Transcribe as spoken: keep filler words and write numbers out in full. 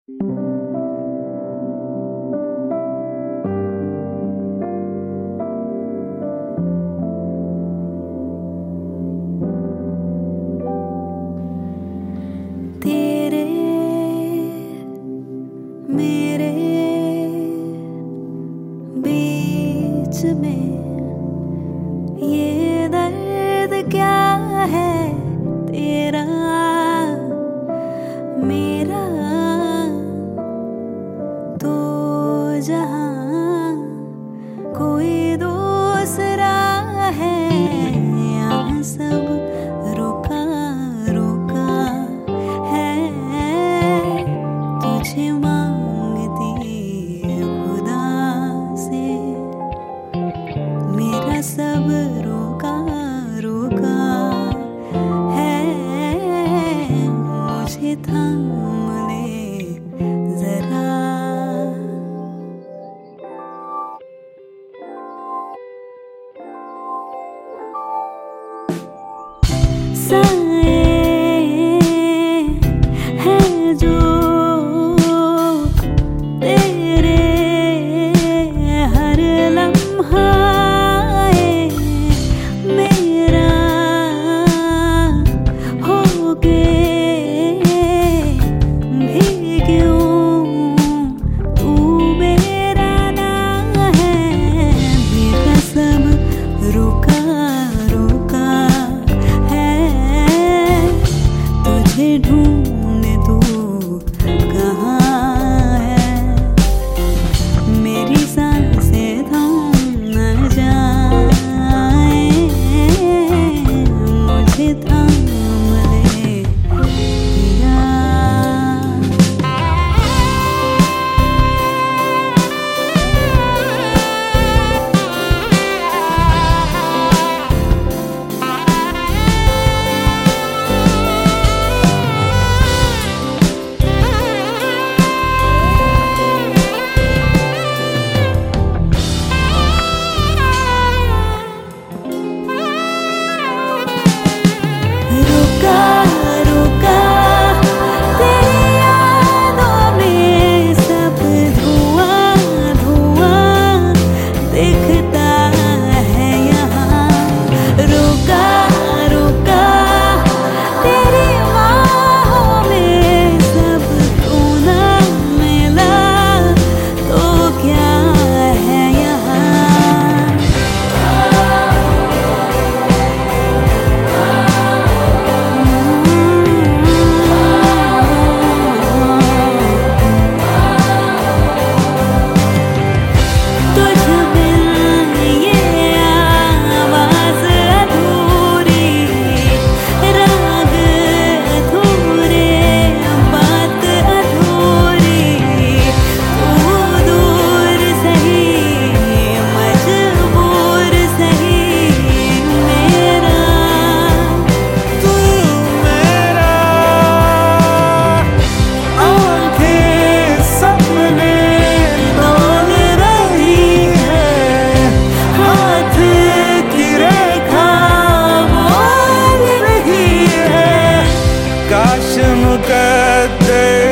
तेरे मेरे बीच में ये दर्द क्या है, तेरा मेरा तो जहां कोई दूसरा है। यहाँ सब रुका रुका है, तुझे मांगती खुदा से मेरा सब रुका रुका है। मुझे थाम ले जरा। साए हैं जो तेरे हर लम्हा मेरा होके भी क्यों तू मेरा ना है। मेरा सब रुका रुका है, तुझे ढूंढे तू कहाँ है। मेरी सांसें थम न जाए, मुझे थाम ले पिया। रुका रुका तेरी यादों में सब धुआं धुआं दिखता है यहाँ। रुका रुका तेरी बाहों में सब तू ना मिला तो क्या है यहाँ। काश मुकद्दर